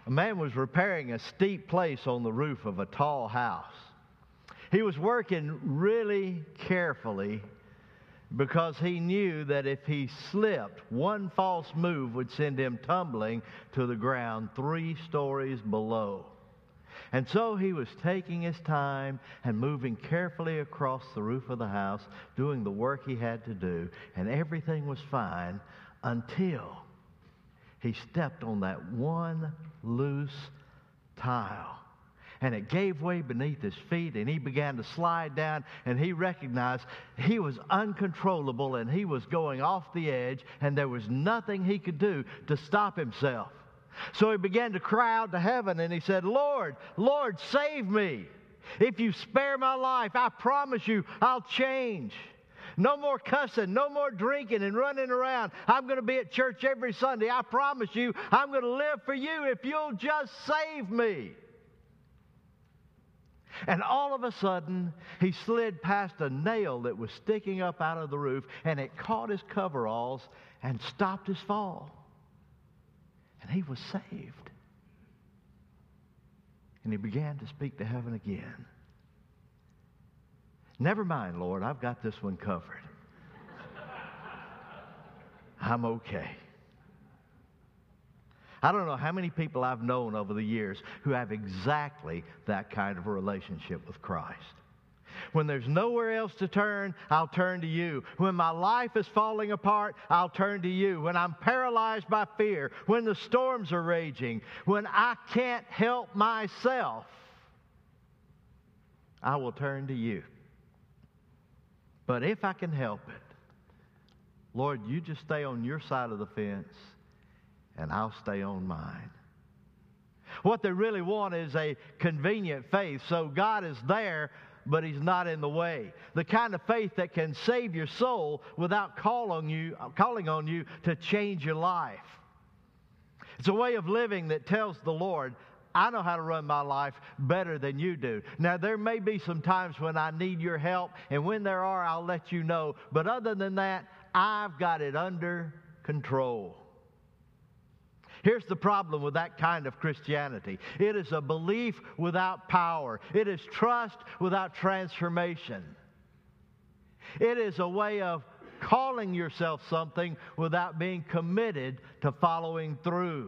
A man was repairing a steep place on the roof of a tall house. He was working really carefully because he knew that if he slipped, one false move would send him tumbling to the ground 3 stories below. And so he was taking his time and moving carefully across the roof of the house, doing the work he had to do, and everything was fine until he stepped on that one loose tile. And it gave way beneath his feet, and he began to slide down, and he recognized he was uncontrollable, and he was going off the edge, and there was nothing he could do to stop himself. So he began to cry out to heaven, and he said, Lord, Lord, save me. If you spare my life, I promise you I'll change. No more cussing, no more drinking and running around. I'm going to be at church every Sunday. I promise you I'm going to live for you if you'll just save me. And all of a sudden, he slid past a nail that was sticking up out of the roof, and it caught his coveralls and stopped his fall. And he was saved. And he began to speak to heaven again. Never mind, Lord, I've got this one covered. I'm okay. I don't know how many people I've known over the years who have exactly that kind of a relationship with Christ. When there's nowhere else to turn, I'll turn to you. When my life is falling apart, I'll turn to you. When I'm paralyzed by fear, when the storms are raging, when I can't help myself, I will turn to you. But if I can help it, Lord, you just stay on your side of the fence, and I'll stay on mine. What they really want is a convenient faith. So God is there, but He's not in the way. The kind of faith that can save your soul without calling on you to change your life. It's a way of living that tells the Lord, I know how to run my life better than you do. Now, there may be some times when I need your help, and when there are, I'll let you know. But other than that, I've got it under control. Here's the problem with that kind of Christianity. It is a belief without power. It is trust without transformation. It is a way of calling yourself something without being committed to following through.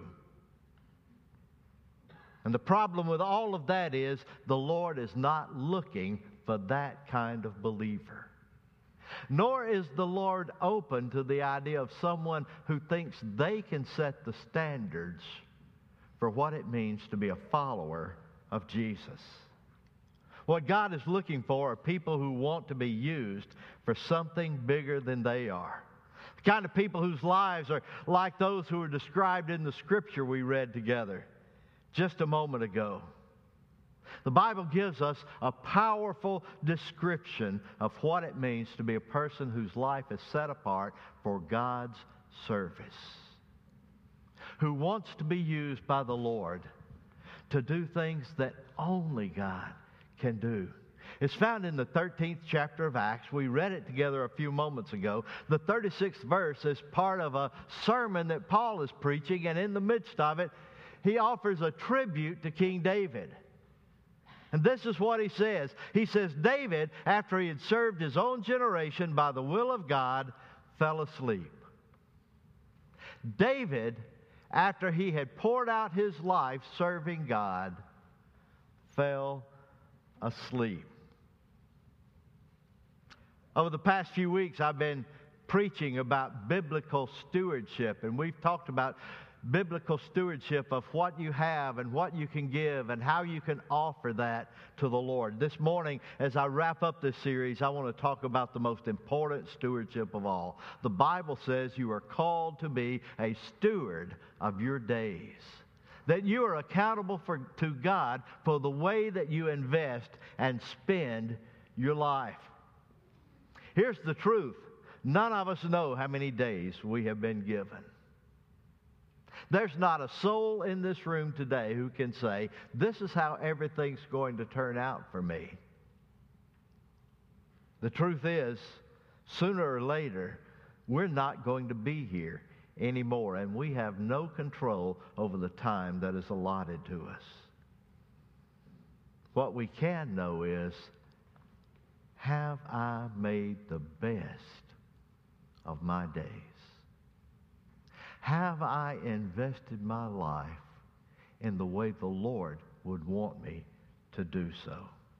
And the problem with all of that is the Lord is not looking for that kind of believer. Nor is the Lord open to the idea of someone who thinks they can set the standards for what it means to be a follower of Jesus. What God is looking for are people who want to be used for something bigger than they are. The kind of people whose lives are like those who are described in the scripture we read together just a moment ago. The Bible gives us a powerful description of what it means to be a person whose life is set apart for God's service, who wants to be used by the Lord to do things that only God can do. It's found in the 13th chapter of Acts. We read it together a few moments ago. The 36th verse is part of a sermon that Paul is preaching, and in the midst of it, he offers a tribute to King David. And this is what he says. He says, David, after he had served his own generation by the will of God, fell asleep. David, after he had poured out his life serving God, fell asleep. Over the past few weeks, I've been preaching about biblical stewardship, and we've talked about biblical stewardship of what you have and what you can give and how you can offer that to the Lord. This morning, as I wrap up this series, I want to talk about the most important stewardship of all. The Bible says you are called to be a steward of your days. That you are accountable to God for the way that you invest and spend your life. Here's the truth. None of us know how many days we have been given. There's not a soul in this room today who can say, this is how everything's going to turn out for me. The truth is, sooner or later, we're not going to be here anymore, and we have no control over the time that is allotted to us. What we can know is, have I made the best of my days? Have I invested my life in the way the Lord would want me to do so?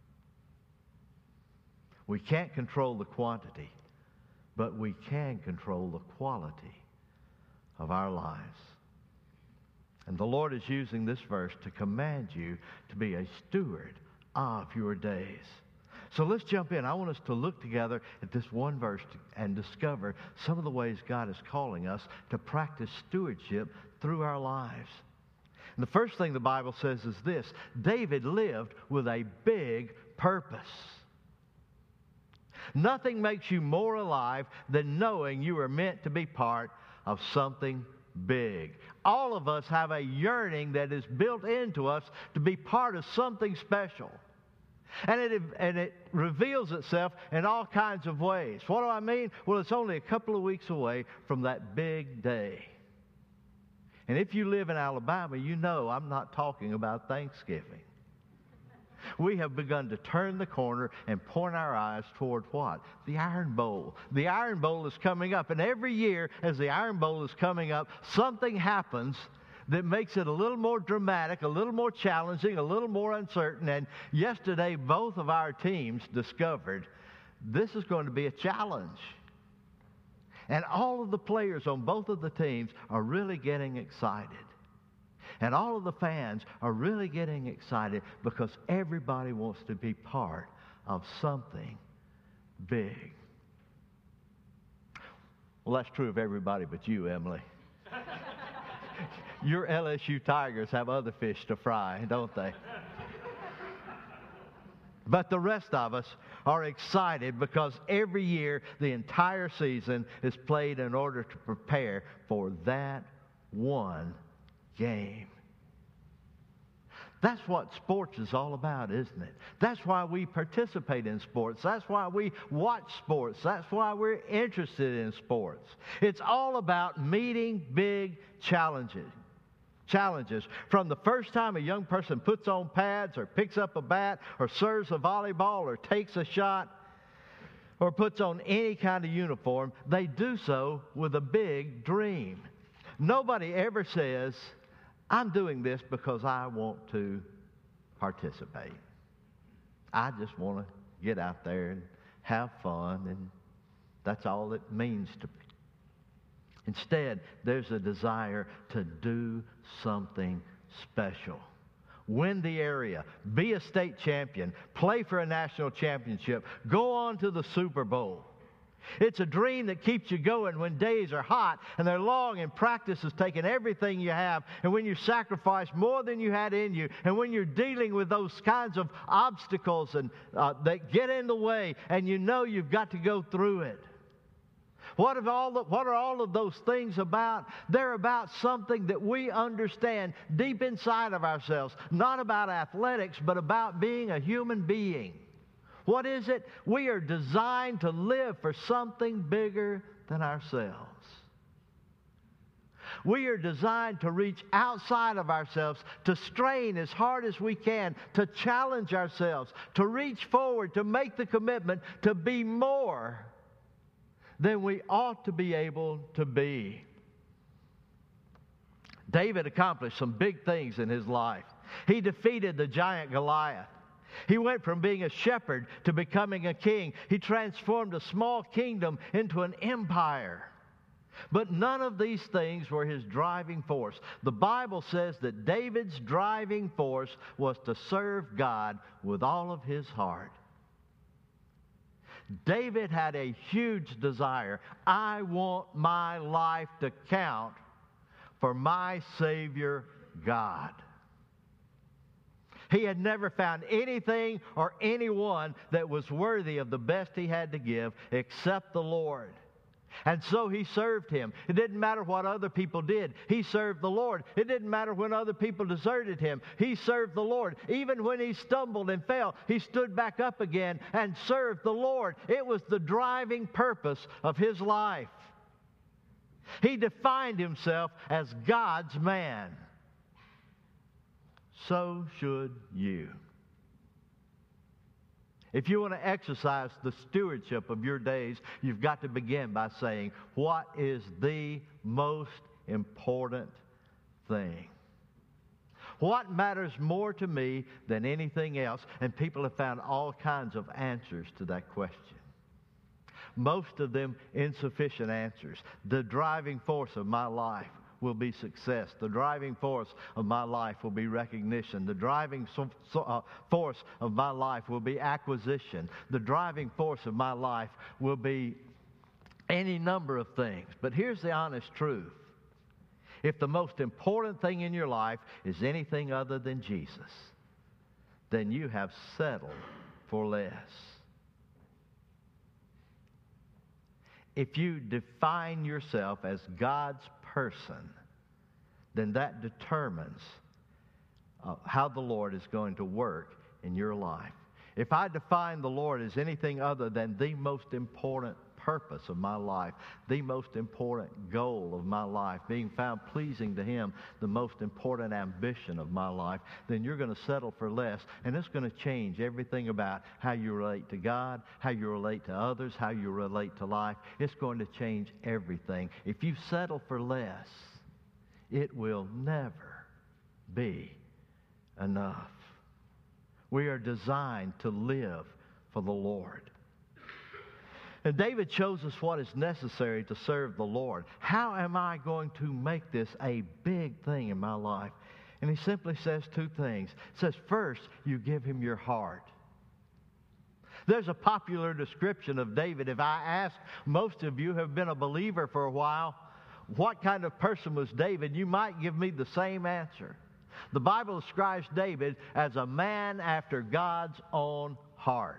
We can't control the quantity, but we can control the quality of our lives. And the Lord is using this verse to command you to be a steward of your days. So let's jump in. I want us to look together at this one verse and discover some of the ways God is calling us to practice stewardship through our lives. And the first thing the Bible says is this: David lived with a big purpose. Nothing makes you more alive than knowing you are meant to be part of something big. All of us have a yearning that is built into us to be part of something special. And it reveals itself in all kinds of ways. What do I mean? Well, it's only a couple of weeks away from that big day. And if you live in Alabama, you know I'm not talking about Thanksgiving. We have begun to turn the corner and point our eyes toward what? The Iron Bowl. The Iron Bowl is coming up. And every year, as the Iron Bowl is coming up, something happens that makes it a little more dramatic, a little more challenging, a little more uncertain. And yesterday, both of our teams discovered this is going to be a challenge. And all of the players on both of the teams are really getting excited. And all of the fans are really getting excited because everybody wants to be part of something big. Well, that's true of everybody but you, Emily. Your LSU Tigers have other fish to fry, don't they? But the rest of us are excited because every year the entire season is played in order to prepare for that one game. That's what sports is all about, isn't it? That's why we participate in sports. That's why we watch sports. That's why we're interested in sports. It's all about meeting big challenges. From the first time a young person puts on pads or picks up a bat or serves a volleyball or takes a shot or puts on any kind of uniform, they do so with a big dream. Nobody ever says, I'm doing this because I want to participate. I just want to get out there and have fun, and that's all it means to me. Instead, there's a desire to do something special. Win the area, be a state champion, play for a national championship, go on to the Super Bowl. It's a dream that keeps you going when days are hot and they're long and practice is taking everything you have, and when you sacrifice more than you had in you, and when you're dealing with those kinds of obstacles and that get in the way, and you know you've got to go through it. What are all of those things about? They're about something that we understand deep inside of ourselves. Not about athletics, but about being a human being. What is it? We are designed to live for something bigger than ourselves. We are designed to reach outside of ourselves, to strain as hard as we can, to challenge ourselves, to reach forward, to make the commitment to be more than we ought to be able to be. David accomplished some big things in his life. He defeated the giant Goliath. He went from being a shepherd to becoming a king. He transformed a small kingdom into an empire. But none of these things were his driving force. The Bible says that David's driving force was to serve God with all of his heart. David had a huge desire. I want my life to count for my Savior God. He had never found anything or anyone that was worthy of the best he had to give except the Lord. And so he served him. It didn't matter what other people did. He served the Lord. It didn't matter when other people deserted him. He served the Lord. Even when he stumbled and fell, he stood back up again and served the Lord. It was the driving purpose of his life. He defined himself as God's man. So should you. If you want to exercise the stewardship of your days, you've got to begin by saying, what is the most important thing? What matters more to me than anything else? And people have found all kinds of answers to that question. Most of them insufficient answers. The driving force of my life will be success. The driving force of my life will be recognition. The driving force of my life will be acquisition. The driving force of my life will be any number of things. But here's the honest truth. If the most important thing in your life is anything other than Jesus, then you have settled for less. If you define yourself as God's person, then that determines how the Lord is going to work in your life. If I define the Lord as anything other than the most important purpose of my life, the most important goal of my life, being found pleasing to Him, the most important ambition of my life, then you're going to settle for less, and it's going to change everything about how you relate to God, how you relate to others, how you relate to life. It's going to change everything. If you settle for less, it will never be enough. We are designed to live for the Lord. And David shows us what is necessary to serve the Lord. How am I going to make this a big thing in my life? And he simply says two things. He says, first, you give him your heart. There's a popular description of David. If I ask most of you who have been a believer for a while, what kind of person was David? You might give me the same answer. The Bible describes David as a man after God's own heart.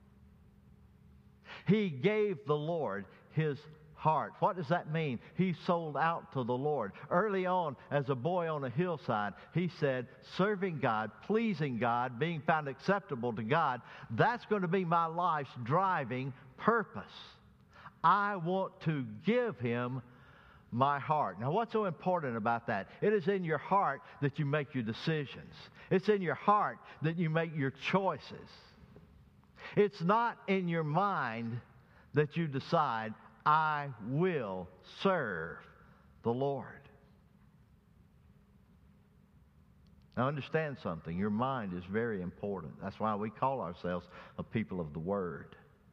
He gave the Lord his heart. What does that mean? He sold out to the Lord. Early on, as a boy on a hillside, he said, serving God, pleasing God, being found acceptable to God, that's going to be my life's driving purpose. I want to give Him my heart. Now, what's so important about that? It is in your heart that you make your decisions. It's in your heart that you make your choices. It's not in your mind that you decide, I will serve the Lord. Now understand something. Your mind is very important. That's why we call ourselves a people of the Word.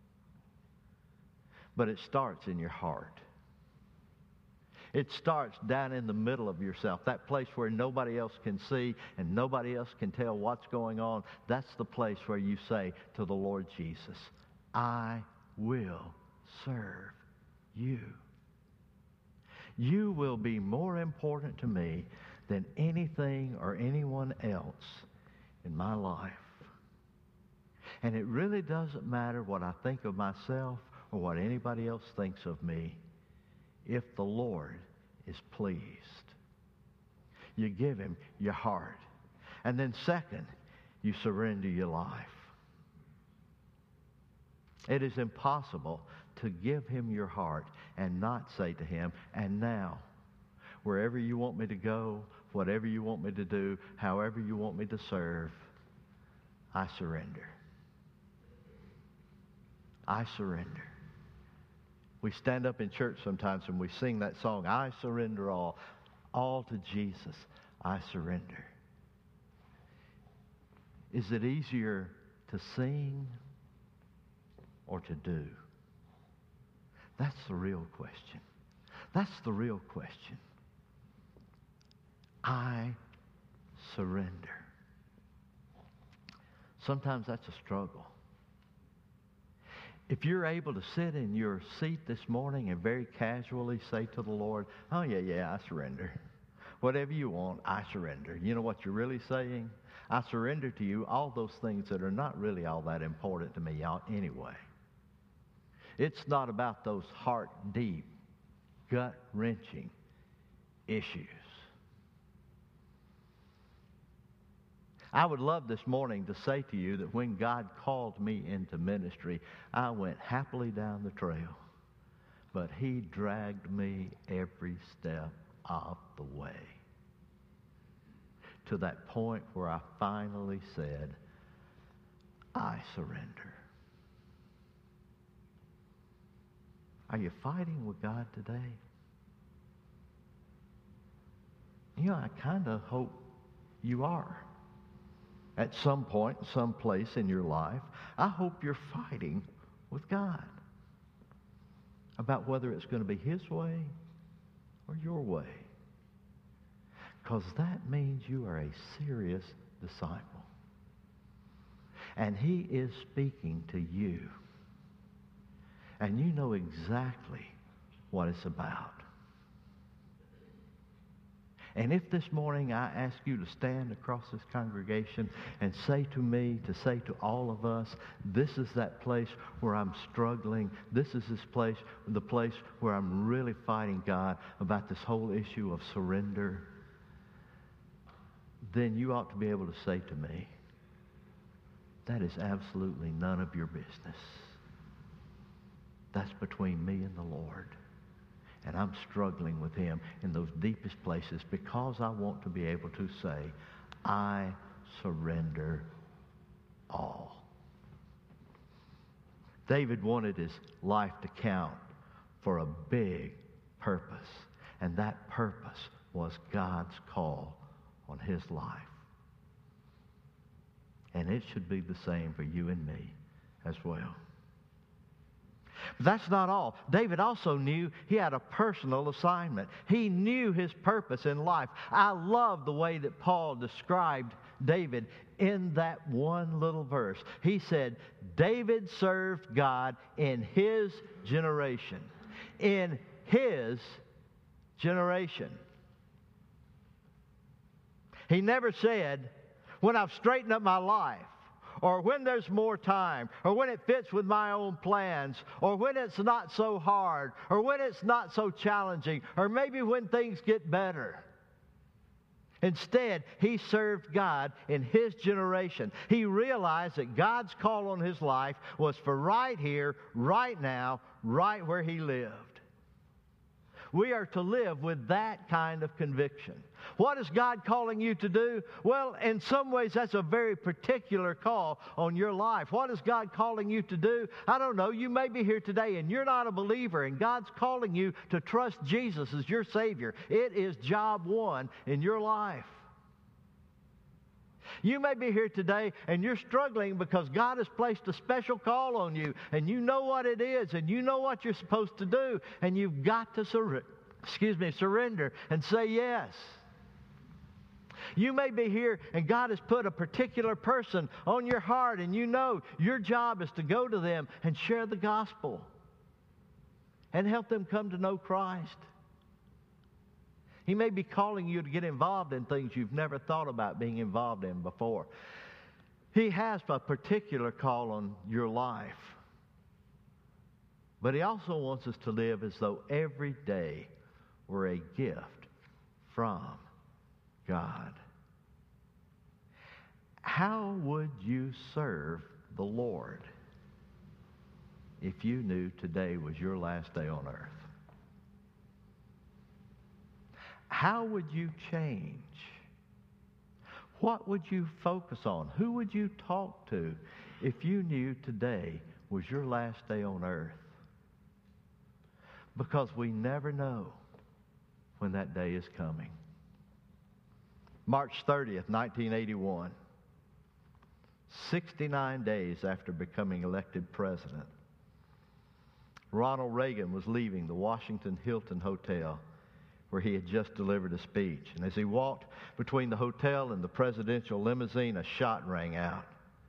But it starts in your heart. It starts down in the middle of yourself, that place where nobody else can see and nobody else can tell what's going on. That's the place where you say to the Lord Jesus, I will serve you. You will be more important to me than anything or anyone else in my life. And it really doesn't matter what I think of myself or what anybody else thinks of me. If the Lord is pleased, you give Him your heart. And then second, you surrender your life. It is impossible to give Him your heart and not say to Him, and now, wherever you want me to go, whatever you want me to do, however you want me to serve, I surrender. I surrender. We stand up in church sometimes and we sing that song, I surrender all to Jesus, I surrender. Is it easier to sing or to do? That's the real question. That's the real question. I surrender. Sometimes that's a struggle. If you're able to sit in your seat this morning and very casually say to the Lord, oh, yeah, I surrender. Whatever you want, I surrender. You know what you're really saying? I surrender to you all those things that are not really all that important to me anyway. It's not about those heart-deep, gut-wrenching issues. I would love this morning to say to you that when God called me into ministry, I went happily down the trail. but He dragged me every step of the way to that point where I finally said, I surrender. Are you fighting with God today? You know, I kind of hope you are. At some point, some place in your life, I hope you're fighting with God about whether it's going to be His way or your way. Because that means you are a serious disciple. And He is speaking to you. And you know exactly what it's about. And if this morning I ask you to stand across this congregation and say to me, to say to all of us, this is that place where I'm struggling. This is the place where I'm really fighting God about this whole issue of surrender. Then you ought to be able to say to me, that is absolutely none of your business. That's between me and the Lord. And I'm struggling with Him in those deepest places because I want to be able to say, I surrender all. David wanted his life to count for a big purpose. And that purpose was God's call on his life. And it should be the same for you and me as well. But that's not all. David also knew he had a personal assignment. He knew his purpose in life. I love the way that Paul described David in that one little verse. He said, David served God in his generation. In his generation. He never said, when I've straightened up my life, or when there's more time, or when it fits with my own plans, or when it's not so hard, or when it's not so challenging, or maybe when things get better. Instead, he served God in his generation. He realized that God's call on his life was for right here, right now, right where he lived. We are to live with that kind of conviction. What is God calling you to do? Well, in some ways, that's a very particular call on your life. What is God calling you to do? I don't know. You may be here today and you're not a believer, and God's calling you to trust Jesus as your Savior. It is job one in your life. You may be here today and you're struggling because God has placed a special call on you, and you know what it is, and you know what you're supposed to do, and you've got to surrender and say yes. You may be here and God has put a particular person on your heart, and you know your job is to go to them and share the gospel and help them come to know Christ. He may be calling you to get involved in things you've never thought about being involved in before. He has a particular call on your life. But He also wants us to live as though every day were a gift from God. How would you serve the Lord if you knew today was your last day on earth? How would you change? What would you focus on? Who would you talk to if you knew today was your last day on earth? Because we never know when that day is coming. March 30th, 1981, 69 days after becoming elected president, Ronald Reagan was leaving the Washington Hilton Hotel where he had just delivered a speech. And as he walked between the hotel and the presidential limousine, a shot rang out.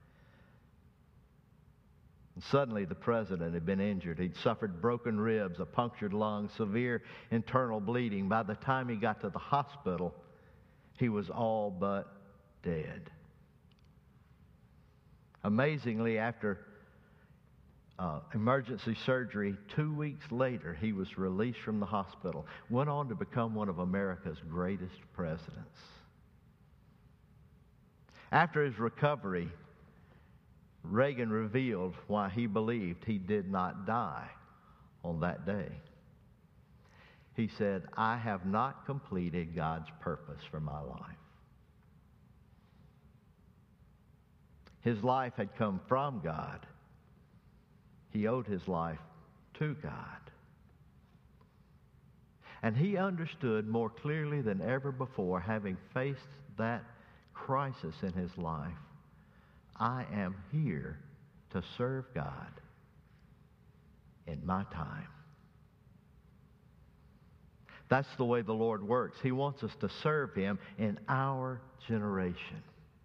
And suddenly the president had been injured. He'd suffered broken ribs, a punctured lung, severe internal bleeding. By the time he got to the hospital, he was all but dead. Amazingly, after emergency surgery, 2 weeks later, he was released from the hospital. Went on to become one of America's greatest presidents. After his recovery, Reagan revealed why he believed he did not die on that day. he said, I have not completed God's purpose for my life. His life had come from God. He owed his life to God. And he understood more clearly than ever before, having faced that crisis in his life, I am here to serve God in my time. That's the way the Lord works. He wants us to serve Him in our generation.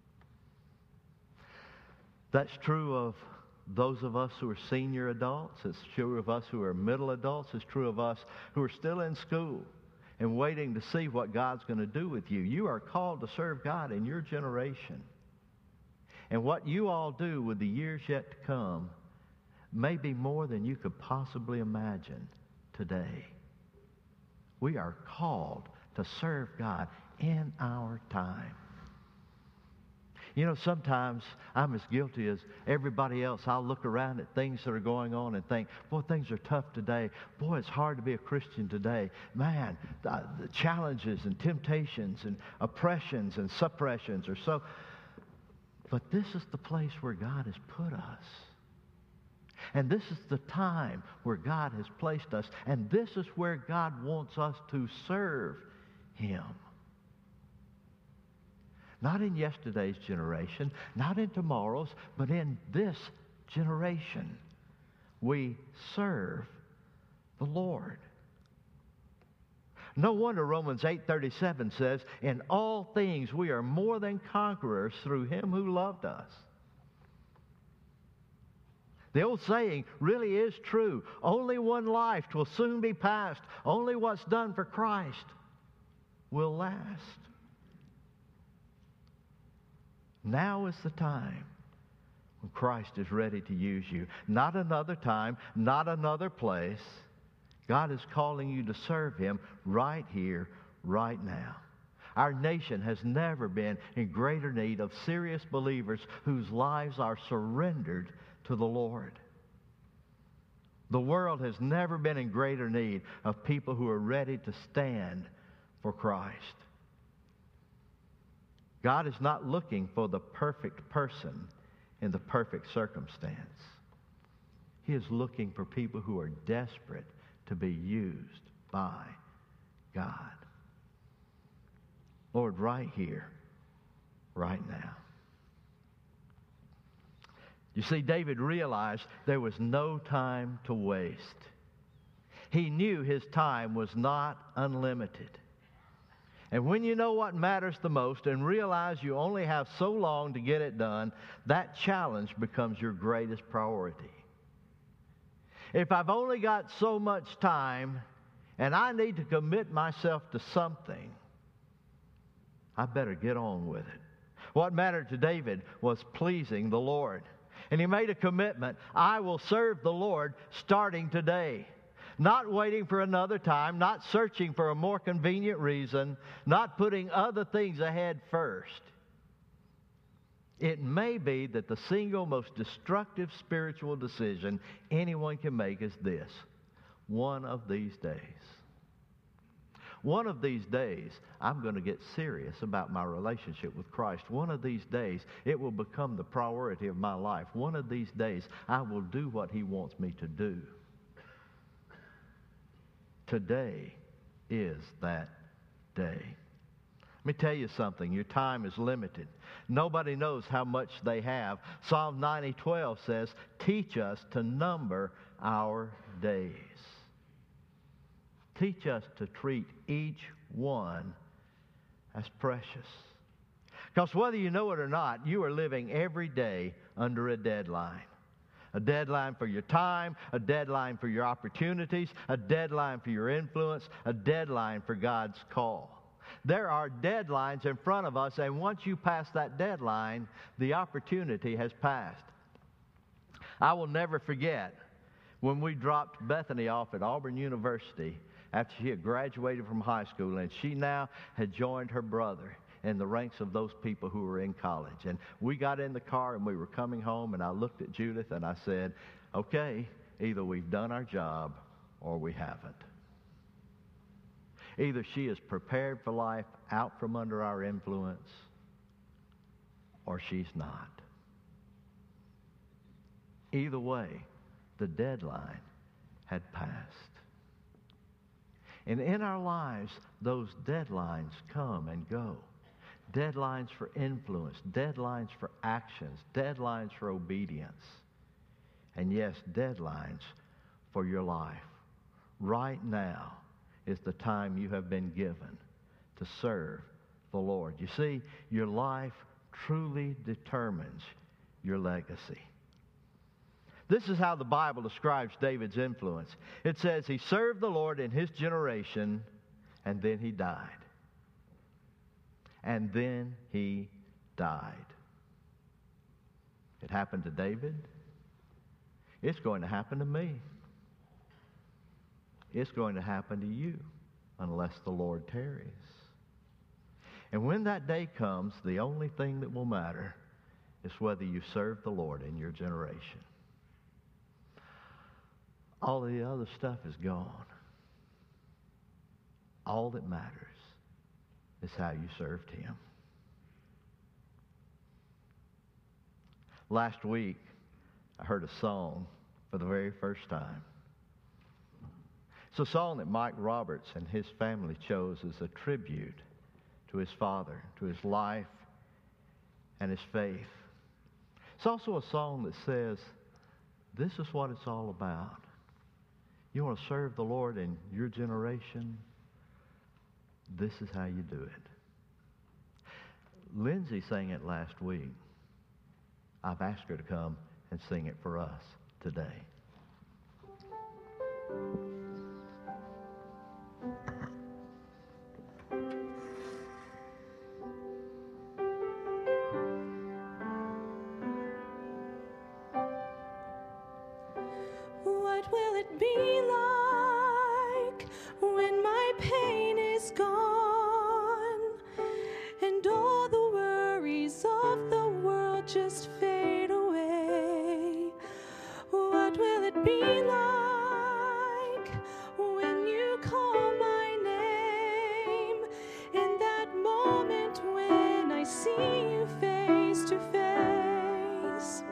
That's true of those of us who are senior adults. It's true of us who are middle adults. It's true of us who are still in school and waiting to see what God's going to do with you. You are called to serve God in your generation. And what you all do with the years yet to come may be more than you could possibly imagine today. We are called to serve God in our time. You know, sometimes I'm as guilty as everybody else. I'll look around at things that are going on and think, boy, things are tough today. Boy, it's hard to be a Christian today. Man, the challenges and temptations and oppressions and suppressions are so... But this is the place where God has put us. And this is the time where God has placed us. And this is where God wants us to serve Him. Not in yesterday's generation, not in tomorrow's, but in this generation. We serve the Lord. No wonder Romans 8:37 says, in all things we are more than conquerors through Him who loved us. The old saying really is true. Only one life will soon be passed. Only what's done for Christ will last. Now is the time when Christ is ready to use you. Not another time, not another place. God is calling you to serve Him right here, right now. Our nation has never been in greater need of serious believers whose lives are surrendered to the Lord. The world has never been in greater need of people who are ready to stand for Christ. God is not looking for the perfect person in the perfect circumstance. He is looking for people who are desperate to be used by God. Lord, right here, right now. You see, David realized there was no time to waste. He knew his time was not unlimited. And when you know what matters the most and realize you only have so long to get it done, that challenge becomes your greatest priority. If I've only got so much time and I need to commit myself to something, I better get on with it. What mattered to David was pleasing the Lord. And he made a commitment. I will serve the Lord starting today. Not waiting for another time, not searching for a more convenient reason, not putting other things ahead first. It may be that the single most destructive spiritual decision anyone can make is this: one of these days. One of these days, I'm going to get serious about my relationship with Christ. One of these days, it will become the priority of my life. One of these days, I will do what He wants me to do. Today is that day. Let me tell you something. Your time is limited. Nobody knows how much they have. Psalm 90:12 says, teach us to number our days. Teach us to treat each one as precious. Because whether you know it or not, you are living every day under a deadline. A deadline for your time, a deadline for your opportunities, a deadline for your influence, a deadline for God's call. There are deadlines in front of us, and once you pass that deadline, the opportunity has passed. I will never forget when we dropped Bethany off at Auburn University after she had graduated from high school, and she now had joined her brother in the ranks of those people who were in college. And we got in the car and we were coming home, and I looked at Judith and I said, okay, either we've done our job or we haven't. Either she is prepared for life out from under our influence, or she's not. Either way, the deadline had passed. And in our lives, those deadlines come and go. Deadlines for influence, deadlines for actions, deadlines for obedience. And yes, deadlines for your life. Right now is the time you have been given to serve the Lord. You see, your life truly determines your legacy. This is how the Bible describes David's influence. It says he served the Lord in his generation, and then he died. And then he died. It happened to David. It's going to happen to me. It's going to happen to you unless the Lord tarries. And when that day comes, the only thing that will matter is whether you serve the Lord in your generation. All the other stuff is gone. All that matters is how you served Him. Last week, I heard a song for the very first time. It's a song that Mike Roberts and his family chose as a tribute to his father, to his life, and his faith. It's also a song that says, this is what it's all about. You want to serve the Lord in your generation? This is how you do it. Lindsay sang it last week. I've asked her to come and sing it for us today. What will it be like when my pain is gone and all the worries of the world just fade away? What will it be like when you call my name in that moment when I see you face to face?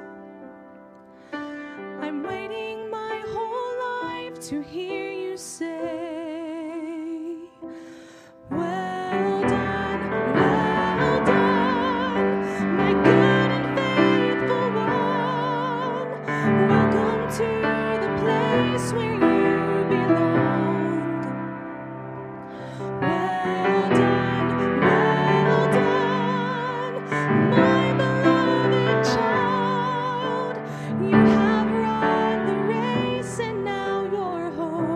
I'm waiting my whole life to hear you say, well done, my good and faithful one. Welcome to the place where you belong. Well done, my beloved child. You have run the race and now you're home.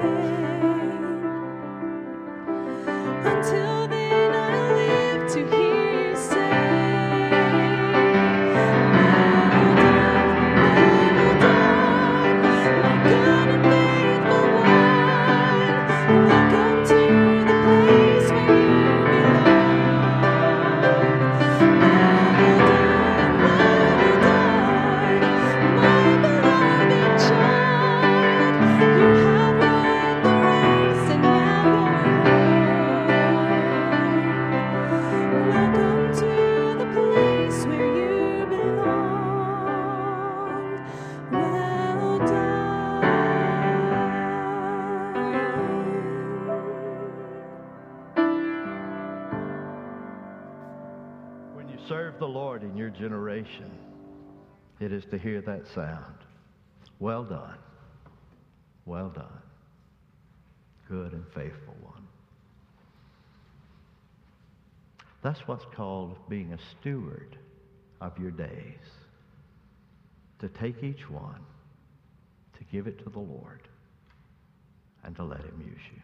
Until then, I live to hear you say, well done, my good and faithful one. Welcome to the place where you belong. Well done, my beloved child. You have run the race and now you're home. Welcome to the place where you belong. Well done. When you serve the Lord in your generation, it is to hear that sound. Well done. Well done. Good and faithful one. That's what's called being a steward of your days. To take each one, to give it to the Lord, and to let Him use you.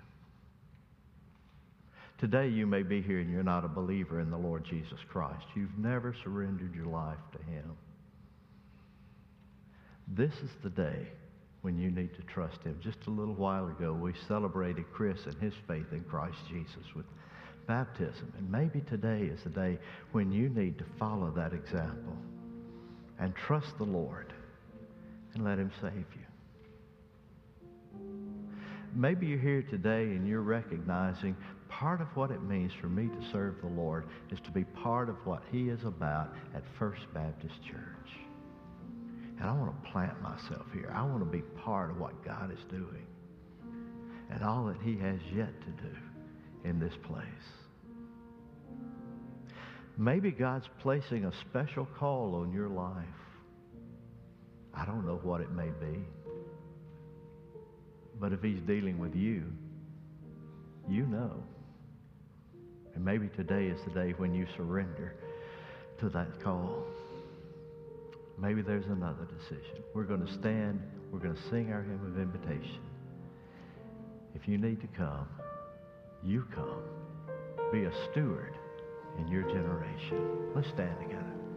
Today you may be here and you're not a believer in the Lord Jesus Christ. You've never surrendered your life to Him. This is the day when you need to trust Him. Just a little while ago, we celebrated Chris and his faith in Christ Jesus with baptism. And maybe today is the day when you need to follow that example and trust the Lord and let Him save you. Maybe you're here today and you're recognizing part of what it means for me to serve the Lord is to be part of what He is about at First Baptist Church. And I want to plant myself here. I want to be part of what God is doing and all that He has yet to do in this place. Maybe God's placing a special call on your life. I don't know what it may be. But if He's dealing with you, you know. And maybe today is the day when you surrender to that call. Maybe there's another decision. We're going to stand. We're going to sing our hymn of invitation. If you need to come, you come. Be a steward in your generation. Let's stand together.